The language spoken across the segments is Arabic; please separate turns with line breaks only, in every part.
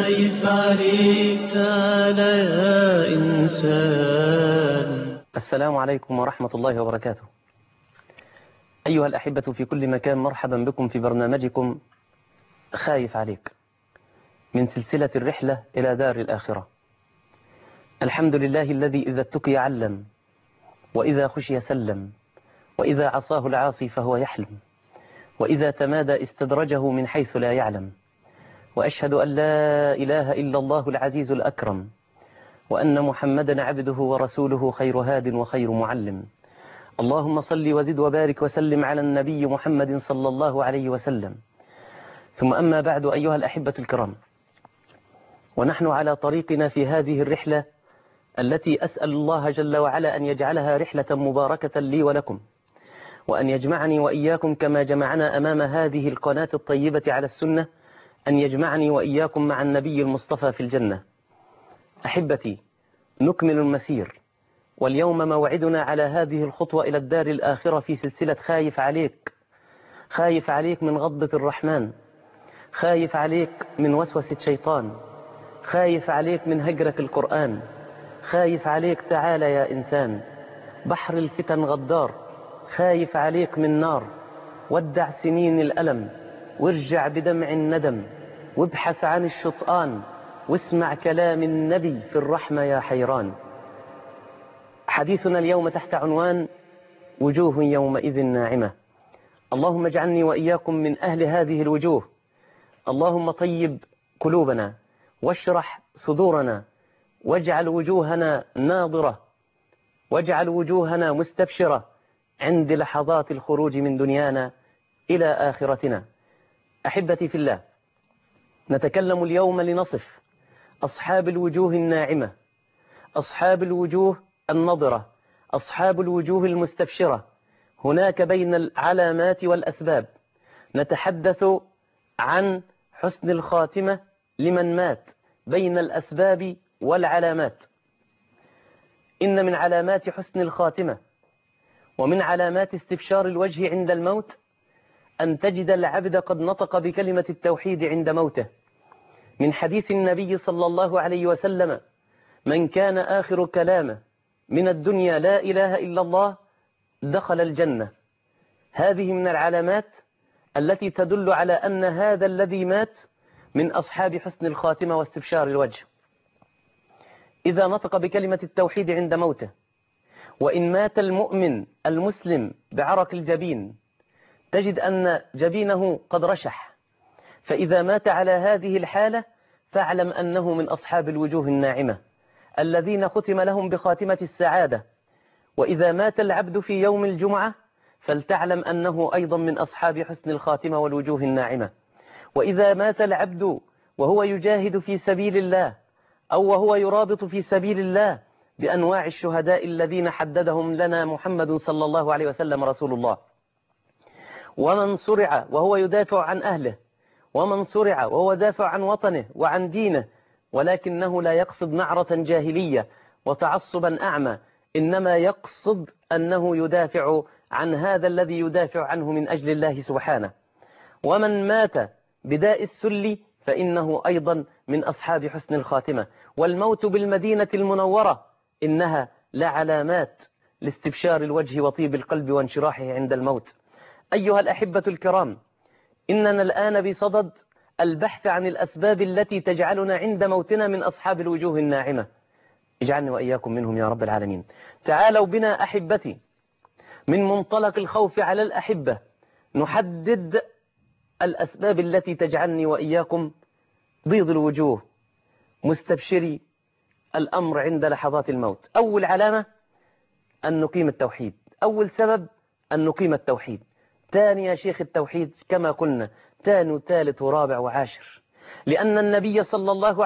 خايف عليك تعالى يا إنسان.
السلام عليكم ورحمة الله وبركاته. أيها الأحبة في كل مكان، مرحبا بكم في برنامجكم خايف عليك من سلسلة الرحلة إلى دار الآخرة. الحمد لله الذي إذا اتقي علم، وإذا خشي سلم، وإذا عصاه العاصي فهو يحلم، وإذا تمادى استدرجه من حيث لا يعلم. وأشهد أن لا إله إلا الله العزيز الأكرم، وأن محمدا عبده ورسوله خير هاد وخير معلم. اللهم صل وزد وبارك وسلم على النبي محمد صلى الله عليه وسلم. ثم أما بعد، أيها الأحبة الكرام، ونحن على طريقنا في هذه الرحلة التي أسأل الله جل وعلا أن يجعلها رحلة مباركة لي ولكم، وأن يجمعني وإياكم كما جمعنا أمام هذه القناة الطيبة على السنة، أن يجمعني وإياكم مع النبي المصطفى في الجنة. أحبتي، نكمل المسير، واليوم موعدنا على هذه الخطوة إلى الدار الآخرة في سلسلة خايف عليك. خايف عليك من غضبة الرحمن، خايف عليك من وسوسة شيطان، خايف عليك من هجرة القرآن، خايف عليك تعالى يا إنسان. بحر الفتن غدار، خايف عليك من نار. ودع سنين الألم وارجع بدمع الندم، وابحث عن الشطآن واسمع كلام النبي في الرحمة يا حيران. حديثنا اليوم تحت عنوان وجوه يومئذ ناعمة. اللهم اجعلني وإياكم من أهل هذه الوجوه. اللهم طيب قلوبنا واشرح صدورنا، واجعل وجوهنا ناظرة، واجعل وجوهنا مستبشرة عند لحظات الخروج من دنيانا إلى آخرتنا. أحبتي في الله، نتكلم اليوم لنصف أصحاب الوجوه الناعمة، أصحاب الوجوه النضرة، أصحاب الوجوه المستبشرة. هناك بين العلامات والأسباب. نتحدث عن حسن الخاتمة لمن مات، بين الأسباب والعلامات. إن من علامات حسن الخاتمة ومن علامات استبشار الوجه عند الموت أن تجد العبد قد نطق بكلمة التوحيد عند موته. من حديث النبي صلى الله عليه وسلم: من كان آخر كلامه من الدنيا لا إله إلا الله دخل الجنة. هذه من العلامات التي تدل على أن هذا الذي مات من أصحاب حسن الخاتمة واستبشار الوجه. إذا نطق بكلمة التوحيد عند موته، وإن مات المؤمن المسلم بعرق الجبين، تجد أن جبينه قد رشح. فإذا مات على هذه الحالة فاعلم أنه من أصحاب الوجوه الناعمة الذين ختم لهم بخاتمة السعادة. وإذا مات العبد في يوم الجمعة فلتعلم أنه أيضا من أصحاب حسن الخاتمة والوجوه الناعمة. وإذا مات العبد وهو يجاهد في سبيل الله، أو وهو يرابط في سبيل الله بأنواع الشهداء الذين حددهم لنا محمد صلى الله عليه وسلم رسول الله، ومن صرع وهو يدافع عن أهله، ومن صرع وهو دافع عن وطنه وعن دينه، ولكنه لا يقصد نعرة جاهلية وتعصبا أعمى، إنما يقصد أنه يدافع عن هذا الذي يدافع عنه من أجل الله سبحانه. ومن مات بداء السل فإنه أيضا من أصحاب حسن الخاتمة. والموت بالمدينة المنورة إنها لعلامات لاستبشار الوجه وطيب القلب وانشراحه عند الموت. أيها الأحبة الكرام، إننا الآن بصدد البحث عن الأسباب التي تجعلنا عند موتنا من أصحاب الوجوه الناعمة. اجعلني وإياكم منهم يا رب العالمين. تعالوا بنا أحبتي من منطلق الخوف على الأحبة نحدد الأسباب التي تجعلني وإياكم بيض الوجوه مستبشري الأمر عند لحظات الموت. أول علامة أن نقيم التوحيد. أول سبب أن نقيم التوحيد. ثاني يا شيخ التوحيد كما قلنا، ثاني وثالث ورابع وعاشر. لأن النبي صلى الله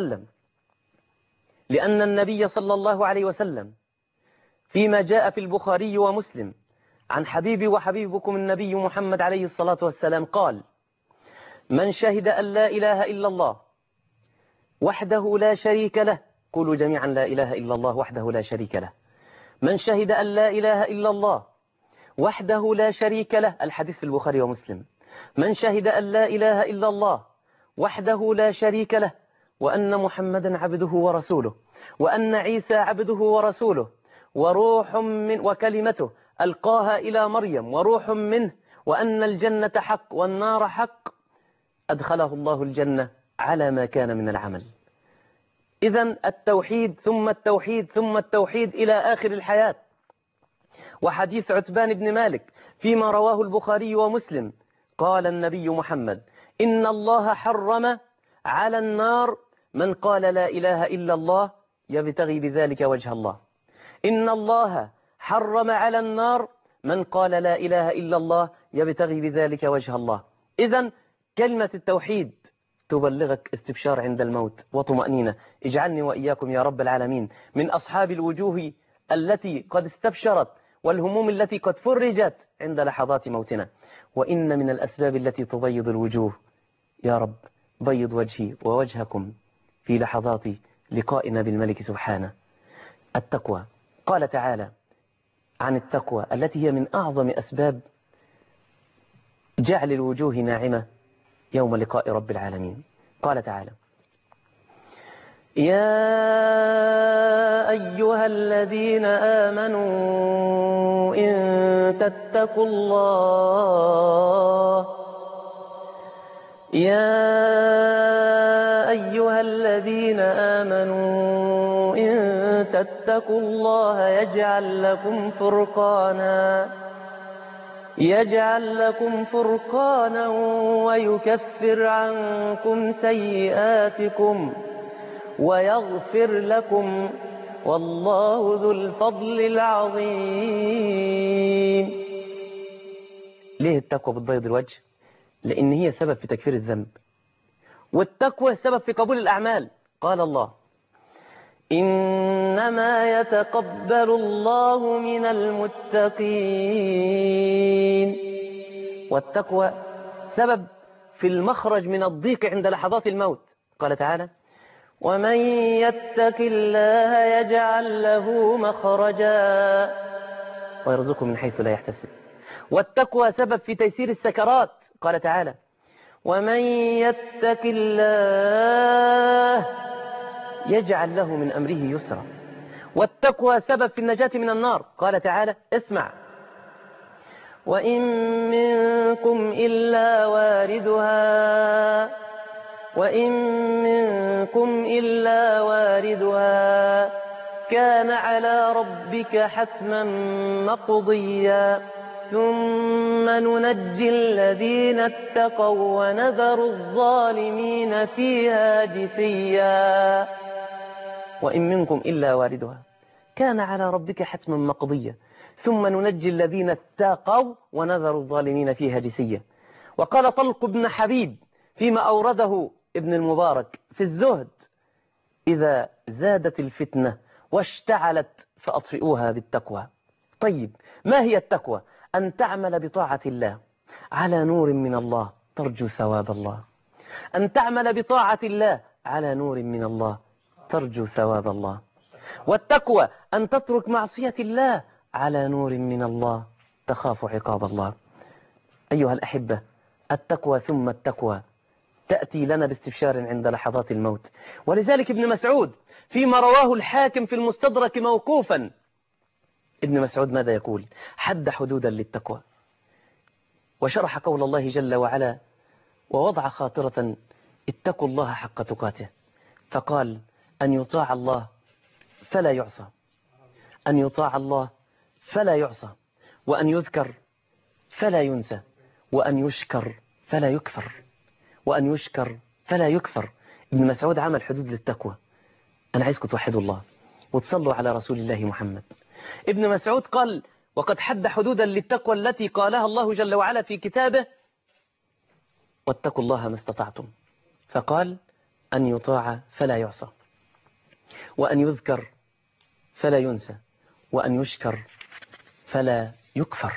عليه وسلم فيما جاء في البخاري ومسلم عن حبيبي وحبيبكم النبي محمد عليه الصلاة والسلام قال: من شهد أن لا إله إلا الله وحده لا شريك له. قولوا جميعا: لا إله إلا الله وحده لا شريك له. من شهد أن لا إله إلا الله وحده لا شريك له. الحديث في البخاري ومسلم. من شهد أن لا إله إلا الله وحده لا شريك له وأن محمدا عبده ورسوله، وأن عيسى عبده ورسوله وروح من وكلمته ألقاها إلى مريم وروح منه، وأن الجنة حق والنار حق، أدخله الله الجنة على ما كان من العمل. إذن التوحيد ثم التوحيد ثم التوحيد إلى آخر الحياة. وحديث عتبان بن مالك فيما رواه البخاري ومسلم، قال النبي محمد: إن الله حرم على النار من قال لا إله إلا الله يبتغي بذلك وجه الله. إن الله حرم على النار من قال لا إله إلا الله يبتغي بذلك وجه الله. إذن كلمة التوحيد تبلغك استبشار عند الموت وطمأنينة. اجعلني وإياكم يا رب العالمين من أصحاب الوجوه التي قد استبشرت والهموم التي قد فرجت عند لحظات موتنا. وإن من الأسباب التي تبيض الوجوه يا رب بيض وجهي ووجهكم في لحظات لقائنا بالملك سبحانه التقوى. قال تعالى عن التقوى التي هي من أعظم أسباب جعل الوجوه ناعمة يوم لقاء رب العالمين. قال تعالى: يا أيها الذين آمنوا إن تتقوا الله يجعل لكم فرقانا ويكفر عنكم سيئاتكم ويغفر لكم والله ذو الفضل العظيم. ليه التقوى بتبيض الوجه؟ لأن هي سبب في تكفير الذنب، والتقوى سبب في قبول الأعمال. قال الله: إنما يتقبل الله من المتقين. والتقوى سبب في المخرج من الضيق عند لحظات الموت. قال تعالى: ومن يتق الله يجعل له مخرجا ويرزقه من حيث لا يحتسب. والتقوى سبب في تيسير السكرات. قال تعالى: ومن يتق الله يجعل له من أمره يسرا. والتقوى سبب في النجاة من النار. قال تعالى: اسمع: وإن منكم إلا واردها كان على ربك حتما مقضيا ثم ننجي الذين اتقوا ونذر الظالمين فيها جثيا. وإن منكم إلا واردها كان على ربك حتما مقضيا ثم ننجي الذين اتقوا ونذر الظالمين فيها جثيا. وقال طلق بن حبيب فيما أورده ابن المبارك في الزهد: إذا زادت الفتنة واشتعلت فأطفئوها بالتقوى. طيب، ما هي التقوى؟ أن تعمل بطاعة الله على نور من الله ترجو ثواب الله. أن تعمل بطاعة الله على نور من الله ترجو ثواب الله. والتقوى أن تترك معصية الله على نور من الله تخاف عقاب الله. أيها الأحبة، التقوى ثم التقوى تأتي لنا باستبشار عند لحظات الموت. ولذلك ابن مسعود فيما رواه الحاكم في المستدرك موقوفا، ابن مسعود ماذا يقول؟ حد حدودا للتقوى وشرح قول الله جل وعلا ووضع خاطرة: اتقوا الله حق تقاته. فقال: أن يطاع الله فلا يعصى، أن يطاع الله فلا يعصى، وأن يذكر فلا ينسى، وأن يشكر فلا يكفر، وأن يشكر فلا يكفر. ابن مسعود عمل حدود للتقوى. أنا عايزكم توحدوا الله وتصلوا على رسول الله محمد. ابن مسعود قال: وقد حد حدودا للتقوى التي قالها الله جل وعلا في كتابه: واتقوا الله ما استطعتم. فقال: أن يطاع فلا يعصى، وأن يذكر فلا ينسى، وأن يشكر فلا يكفر.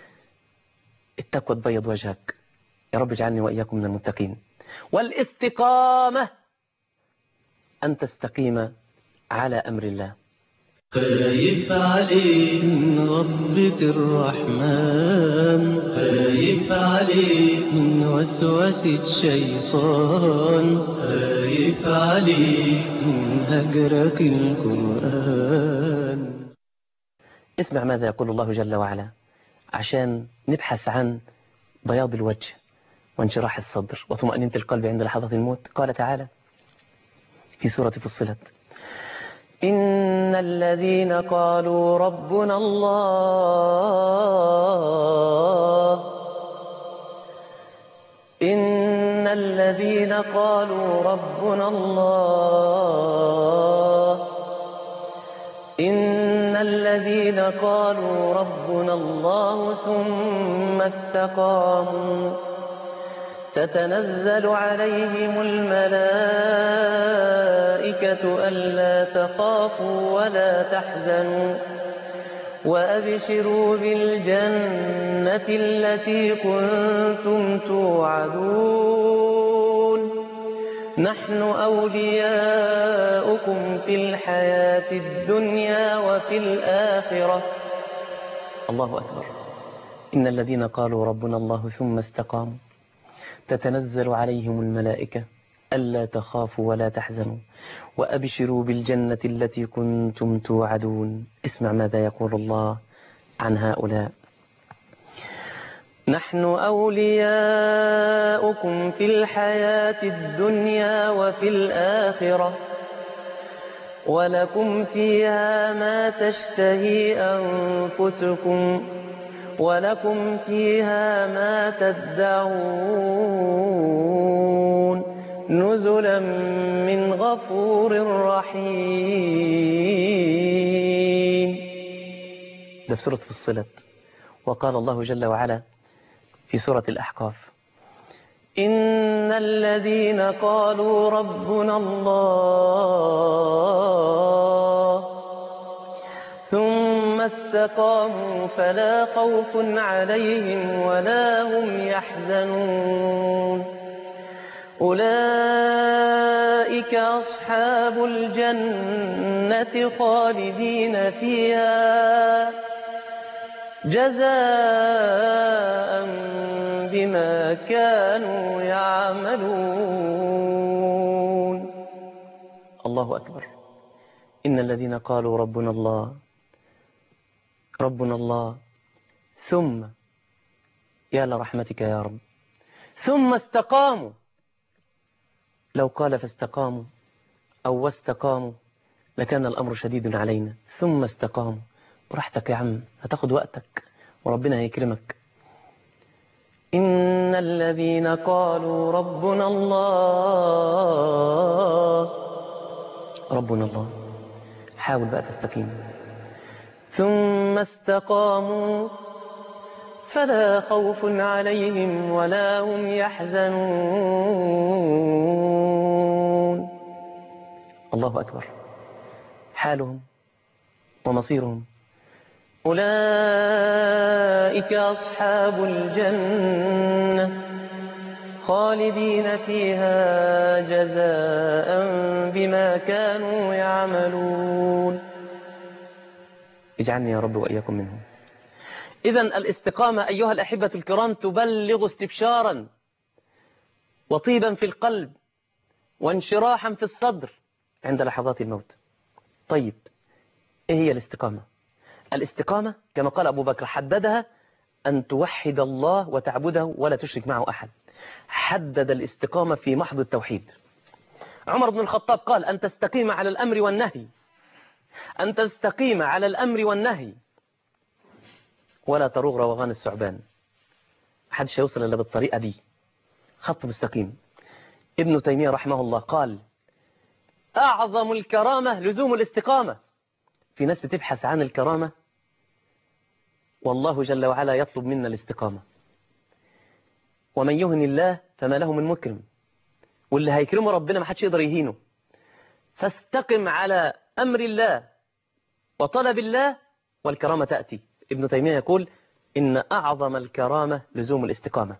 التقوى تبيض وجهك. يا رب اجعلني وإياكم من المتقين. والاستقامة أن تستقيم على أمر الله.
خايف عليك من غضبة الرحمن، خايف عليك من وسوسة الشيطان، خايف عليك من هجرك القرآن.
اسمع ماذا يقول الله جل وعلا عشان نبحث عن بياض الوجه وانشراح الصدر وطمأنينة القلب عند لحظة الموت. قال تعالى في سورة فصلت: إن الذين قالوا ربنا الله إن الذين قالوا ربنا الله إن الذين قالوا ربنا الله ثم استقاموا تتنزل عليهم الملائكة ألا تخافوا ولا تحزنوا وأبشروا بالجنة التي كنتم توعدون نحن أولياؤكم في الحياة الدنيا وفي الآخرة. الله أكبر. إن الذين قالوا ربنا الله ثم استقاموا تتنزل عليهم الملائكة ألا تخافوا ولا تحزنوا وأبشروا بالجنة التي كنتم توعدون. اسمع ماذا يقول الله عن هؤلاء: نحن أولياؤكم في الحياة الدنيا وفي الآخرة ولكم فيها ما تشتهي أنفسكم ولكم فيها ما تدعون نزلا من غفور رحيم. ده في سورة فصلت. وقال الله جل وعلا في سورة الأحقاف: إن الذين قالوا ربنا الله ثم استقاموا فلا خوف عليهم ولا هم يحزنون أولئك أصحاب الجنة خالدين فيها جزاء بما كانوا يعملون. الله أكبر. إن الذين قالوا ربنا الله ثم يا لرحمتك يا رب ثم استقاموا. لو قال فاستقاموا أو واستقاموا لكان الأمر شديد علينا. ثم استقاموا، براحتك يا عم، هتاخد وقتك وربنا هيكرمك. إن الذين قالوا ربنا الله حاول بقى تستقيم. ثم استقاموا فلا خوف عليهم ولا هم يحزنون. الله أكبر. حالهم ومصيرهم أولئك أصحاب الجنة خالدين فيها جزاء بما كانوا يعملون. اجعلني يا رب وإياكم منهم. إذن الاستقامة أيها الأحبة الكرام تبلغ استبشارا وطيبا في القلب وانشراحا في الصدر عند لحظات الموت. طيب، إيه هي الاستقامة؟ الاستقامة كما قال أبو بكر حددها أن توحد الله وتعبده ولا تشرك معه أحد. حدد الاستقامة في محض التوحيد. عمر بن الخطاب قال: أن تستقيم على الأمر والنهي، أن تستقيم على الأمر والنهي ولا تروغ روغان الثعبان. محدش يوصل إلا بالطريقة دي، خط مستقيم. ابن تيمية رحمه الله قال: أعظم الكرامة لزوم الاستقامة. في ناس بتبحث عن الكرامة والله جل وعلا يطلب منا الاستقامة. ومن يهن الله فما له من مكرم، واللي هيكرمه ربنا ما حدش يقدر يهينه. فاستقم على أمر الله وطلب الله والكرامة تأتي. ابن تيمية يقول: إن أعظم الكرامة لزوم الاستقامة.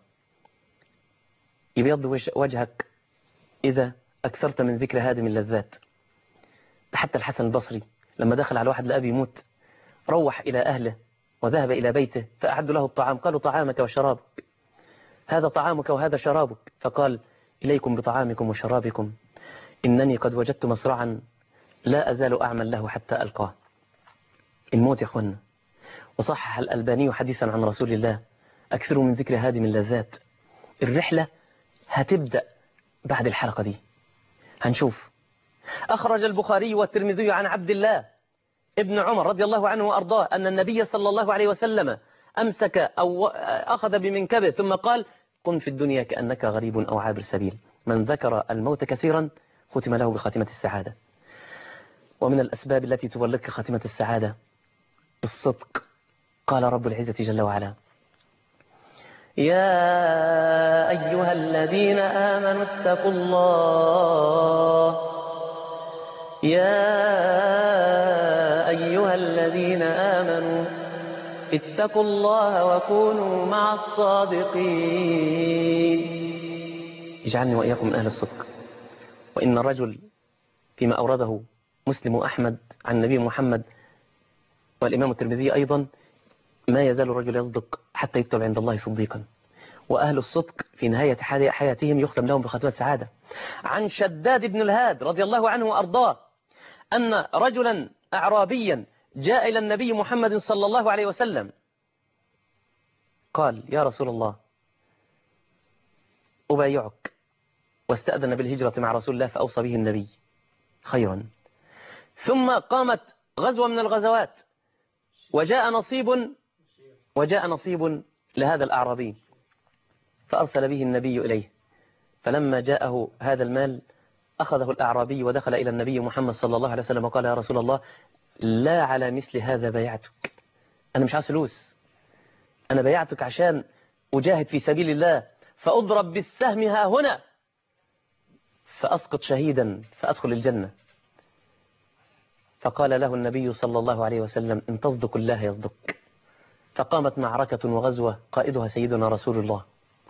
يبيض وجهك إذا أكثرت من ذكر هادم اللذات. حتى الحسن البصري لما دخل على واحد لأبي يموت روح إلى أهله وذهب إلى بيته فأعدوا له الطعام، قالوا طعامك وشرابك، هذا طعامك وهذا شرابك، فقال إليكم بطعامكم وشرابكم، إنني قد وجدت مصرعا لا أزال أعمل له حتى ألقاه. الموت يا أخوانا. وصحح الألباني حديثا عن رسول الله: أكثروا من ذكر هادم اللذات. الرحلة هتبدأ بعد الحلقة دي، هنشوف. أخرج البخاري والترمذي عن عبد الله ابن عمر رضي الله عنه وأرضاه أن النبي صلى الله عليه وسلم أمسك أو أخذ بمنكبه ثم قال: كن في الدنيا كأنك غريب أو عابر سبيل، من ذكر الموت كثيرا ختم له بخاتمة السعادة. ومن الأسباب التي تبلغك خاتمة السعادة الصدق. قال رب العزة جل وعلا: يا أيها الذين آمنوا اتقوا الله، يا أيها الذين آمنوا اتقوا الله وكونوا مع الصادقين. اجعلني وإياكم من أهل الصدق. وإن الرجل فيما أورده مسلم أحمد عن النبي محمد والإمام الترمذي أيضا: ما يزال الرجل يصدق حتى يكتب عند الله صديقا. وأهل الصدق في نهاية حياتهم يختم لهم بخاتمة السعادة. عن شداد بن الهاد رضي الله عنه وأرضاه أن رجلا أعرابيا جاء إلى النبي محمد صلى الله عليه وسلم قال: يا رسول الله أبايعك، واستأذن بالهجرة مع رسول الله فأوصى به النبي خيرا. ثم قامت غزوة من الغزوات وجاء نصيب لهذا الأعرابي فأرسل به النبي إليه. فلما جاءه هذا المال أخذه الأعرابي ودخل إلى النبي محمد صلى الله عليه وسلم وقال: يا رسول الله لا على مثل هذا بايعتك، أنا مش عايز فلوس، أنا بايعتك عشان أجاهد في سبيل الله فأضرب بالسهم ها هنا فأسقط شهيدا فأدخل الجنة. فقال له النبي صلى الله عليه وسلم: إن تصدق الله يصدق. فقامت معركة وغزوة قائدها سيدنا رسول الله.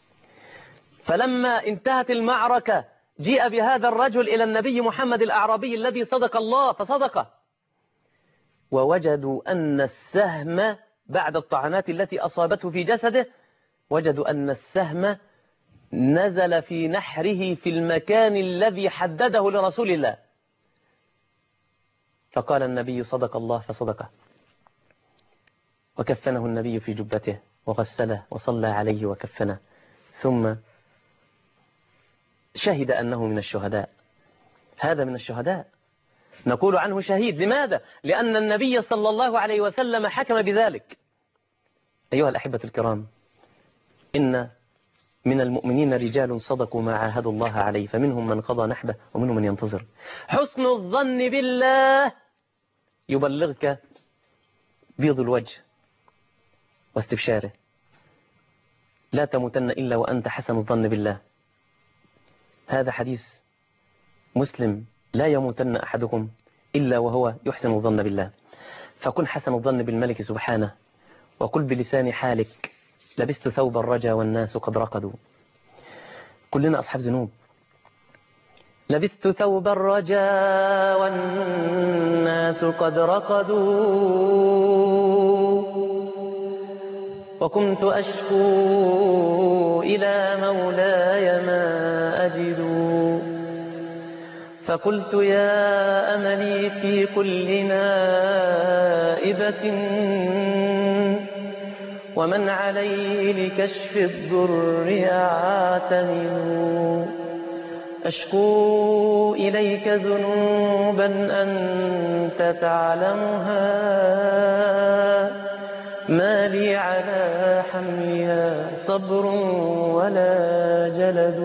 فلما انتهت المعركة جيء بهذا الرجل إلى النبي محمد الأعرابي الذي صدق الله فصدقه، ووجدوا أن السهم بعد الطعنات التي أصابته في جسده وجدوا أن السهم نزل في نحره في المكان الذي حدده لرسول الله. فقال النبي: صدق الله فصدقه. وكفنه النبي في جبته وغسله وصلى عليه وكفنه، ثم شهد أنه من الشهداء. هذا من الشهداء، نقول عنه شهيد. لماذا؟ لأن النبي صلى الله عليه وسلم حكم بذلك. أيها الأحبة الكرام، إن من المؤمنين رجال صدقوا ما عاهدوا الله عليه، فمنهم من قضى نحبه ومنهم من ينتظر. حسن الظن بالله يبلغك بيض الوجه واستبشاره. لا تموتن إلا وأنت حسن الظن بالله. هذا حديث مسلم: لا يموتن أحدكم إلا وهو يحسن الظن بالله. فكن حسن الظن بالملك سبحانه، وقل بلسان حالك: لبست ثوب الرجا والناس قد رقدوا. كلنا أصحاب ذنوب. لبست ثوب الرجا والناس قد رقدوا، وكنت أشكو إلى مولاي ما أجد، فقلت يا أملي في كل نائبة ومن عليه لكشف الضر أعتمد، أشكو إليك ذنوبا أنت تعلمها، ما لي على حملها صبر ولا جلد،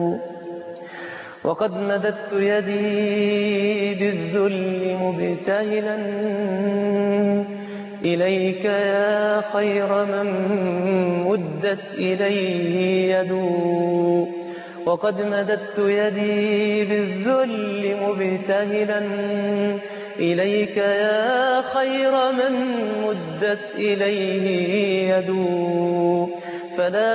وقد مددت يدي بالذل مبتهلا إليك يا خير من مدت إليه يد، وقد مددت يدي بالذل مبتهلا إليك يا خير من مدت إليه يد، فلا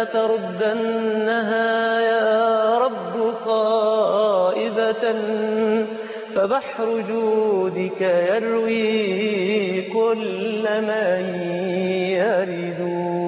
تردنها يا رب خائبة، فبحر جودك يروي كل من يرد.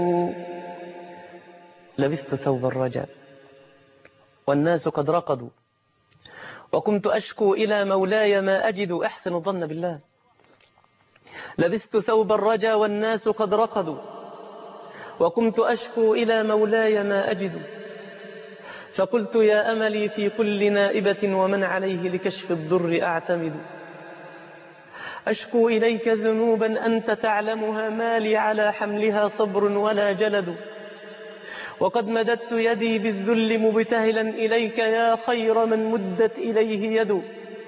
لبست ثوب الرجاء والناس قد رقدوا، وكنت أشكو إلى مولاي ما أجد. أحسن الظن بالله. لبست ثوب الرجا والناس قد رقدوا، وكنت أشكو إلى مولاي ما أجد. فقلت يا أملي في كل نائبة ومن عليه لكشف الضر أعتمد. أشكو إليك ذنوبا أنت تعلمها، ما لي على حملها صبر ولا جلد. وقد مددت يدي بالذل مبتهلا إليك يا خير من مدت إليه يد.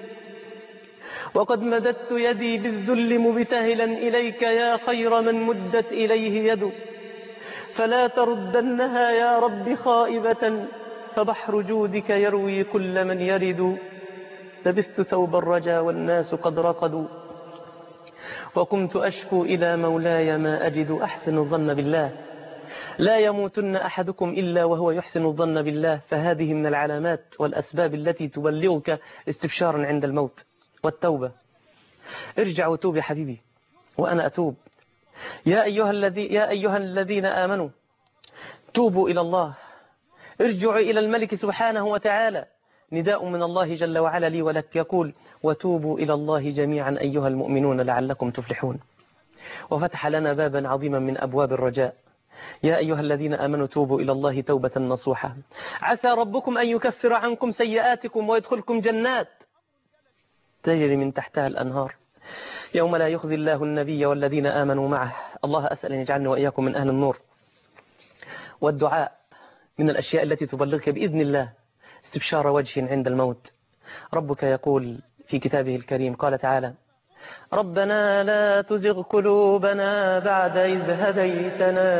وقد مددت يدي بالذل مبتهلا إليك يا خير من مدت إليه يد. فلا تردنها يا رب خائبة، فبحر جودك يروي كل من يرد. لبست ثوب الرجا والناس قد رقدوا، وكنت أشكو إلى مولاي ما أجد. أحسن الظن بالله. لا يموتن أحدكم إلا وهو يحسن الظن بالله، فهذه من العلامات والأسباب التي تبلغك استبشارا عند الموت. والتوبة. ارجع وتوب يا حبيبي وأنا أتوب. يا أيها الذين آمنوا توبوا إلى الله، ارجعوا إلى الملك سبحانه وتعالى. نداء من الله جل وعلا لي ولك يقول وتوبوا إلى الله جميعا أيها المؤمنون لعلكم تفلحون. وفتح لنا بابا عظيما من أبواب الرجاء. يا أيها الذين آمنوا توبوا إلى الله توبة نصوحة، عسى ربكم أن يكفر عنكم سيئاتكم ويدخلكم جنات تجري من تحتها الأنهار يوم لا يخزي الله النبي والذين آمنوا معه. الله أسأل أن يجعلني وإياكم من أهل النور. والدعاء من الأشياء التي تبلغك بإذن الله استبشار وجه عند الموت. ربك يقول في كتابه الكريم قال تعالى ربنا لا تزغ قلوبنا بعد إذ هديتنا،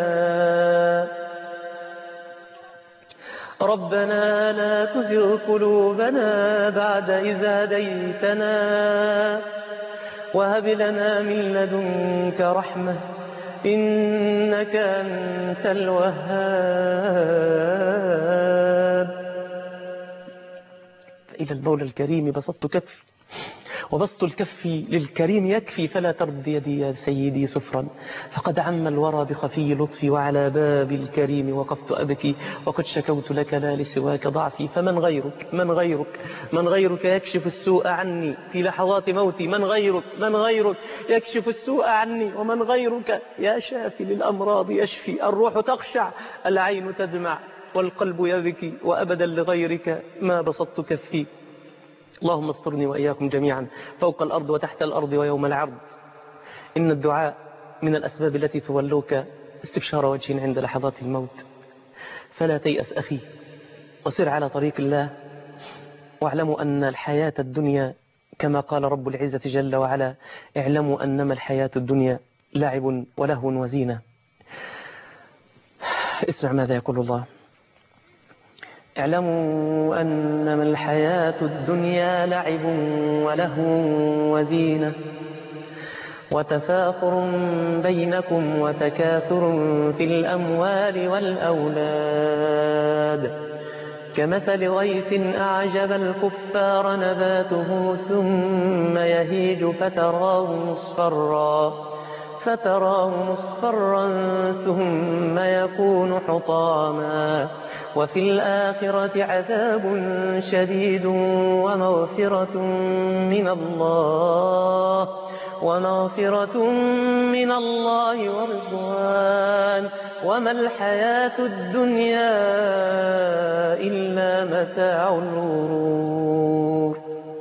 ربنا لا تزغ قلوبنا بعد إذ هديتنا وهب لنا من لدنك رحمة إنك أنت الوهاب. إلى المولى الكريم بسطت كفي، وبسط الكف للكريم يكفي، فلا ترد يدي يا سيدي سفرا، فقد عم الورى بخفي لطفي، وعلى باب الكريم وقفت أبكي، وقد شكوت لك لا لسواك ضعفي. فمن غيرك من غيرك من غيرك يكشف السوء عني في لحظات موتي؟ من غيرك من غيرك يكشف السوء عني؟ ومن غيرك يا شافي للأمراض يشفي؟ الروح تخشع، العين تدمع، والقلب يبكي، وأبدا لغيرك ما بسطت كفي. اللهم استرني وإياكم جميعا فوق الأرض وتحت الأرض ويوم العرض. إن الدعاء من الأسباب التي تولوك استبشار وجه عند لحظات الموت. فلا تيأس أخي، وسر على طريق الله، واعلموا أن الحياة الدنيا كما قال رب العزة جل وعلا اعلموا أنما الحياة الدنيا لعب ولهو وزينة. اسمع ماذا يقول الله اعلموا أنما الحياة الدنيا لعب ولهو وزينة وتفاخر بينكم وتكاثر في الأموال والأولاد كمثل غيث أعجب الكفار نباته ثم يهيج فتراه مصفرا ثم يكون حطاما وفي الآخرة عذاب شديد ومغفرة من الله ورضوان وما الحياة الدنيا إلا متاع الغرور.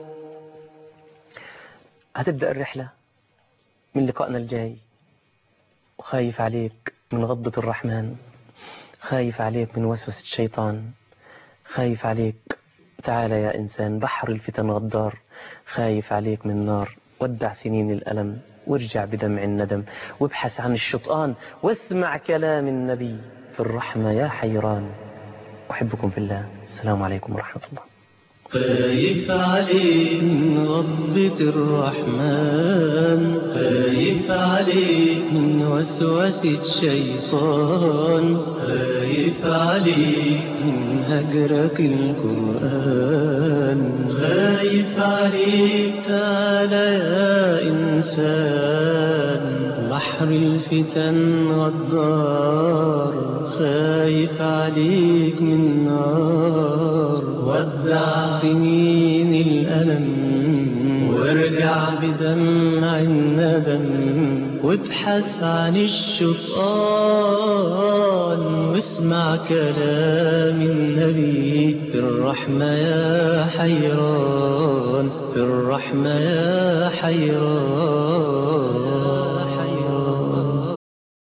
هتبدأ الرحلة من لقائنا الجاي، وخايف عليك من غضبة الرحمن، خايف عليك من وسوسة الشيطان، خايف عليك تعالى يا إنسان بحر الفتن غدار، خايف عليك من نار. ودع سنين الألم وارجع بدمع الندم، وابحث عن الشيطان واسمع كلام النبي في الرحمة يا حيران. أحبكم في الله. السلام عليكم ورحمة الله.
خايف عليك من غضبة ربة الرحمن، خايف عليك من وسوسة الشيطان، خايف عليك من هجرك القرآن، خايف عليك. تعالى يا إنسان، بحر الفتن غدار، خايف عليك من نار. ودع سنين الألم وارجع بدمع الندم، وابحث عن الشيطان واسمع كلام النبي في الرحمة يا حيران، في الرحمة يا حيران.